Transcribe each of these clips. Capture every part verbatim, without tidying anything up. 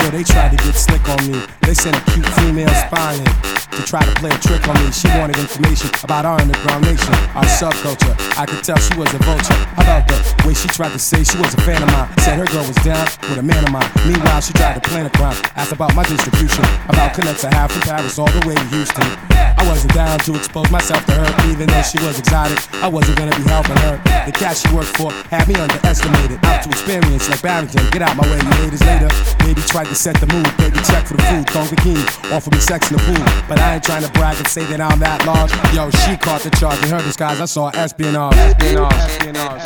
know they tried to get slick on me. They sent a cute female spy in to try to play a trick on me. She wanted information about our underground nation, our subculture. I could tell she was a vulture. How about the way she tried to say she was a fan of mine? Said her girl was down with a man of mine. Meanwhile, she tried to plan a crime. Asked about my distribution, about connects I have from Paris all the way to Houston. I wasn't down to expose myself to her, even though she was exotic. I wasn't gonna be helping her. The cat she worked for had me underestimated. Out to experience like Barrington. Get out my way, you haters later. Maybe tried to set the mood. Baby, check for the food. Thong bikini, offer me sex in the pool. But I ain't trying to brag and say that I'm that large. Yo, she caught the charge. In her disguise, I saw espionage. Espionage. Espionage.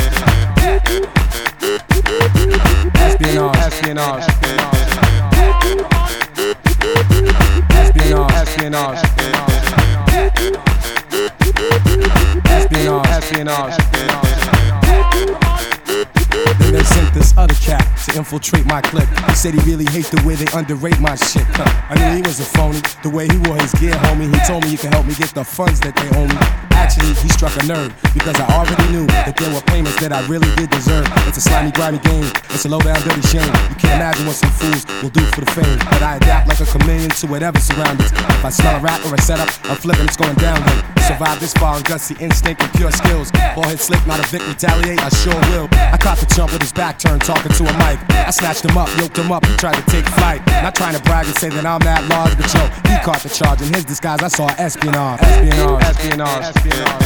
Espionage. Espionage. Espionage. Espionage. Espionage. Espionage. Then they sent this other cat to infiltrate my clique. He said he really hates the way they underrate my shit. Huh. I knew he was a phony, the way he wore his gear, homie. He told me he could help me get the funds that they owe me. Actually, he struck a nerve, because I already knew that there were payments that I really did deserve. It's a slimy, grimy game, it's a low-down, dirty shame. You can't imagine what some fools will do for the fame. But I adapt like a chameleon to whatever surroundings. If I smell a rat or a setup, I'm flipping, it's going down then. Survive this far on gutsy instinct and pure skills. Ball hit slick, not a Vic, retaliate, I sure will. I caught the chump with his back turned, talking to a mic. I snatched him up, yoked him up, he tried to take flight. Not trying to brag and say that I'm that large, but yo, he caught the charge. In his disguise, I saw espionage. Espionage. Espionage. Espionage.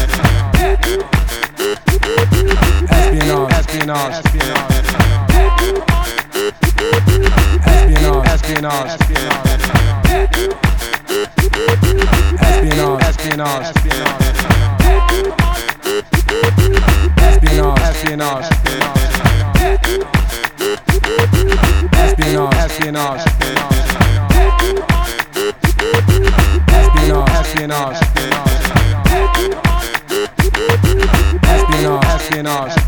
Espionage. Espionage. Espionage. Espionage. Espionage. Espionage. Espionage. Espionage. Espionage. Espionage. Espionage. Espionage. Espionage. Espionage.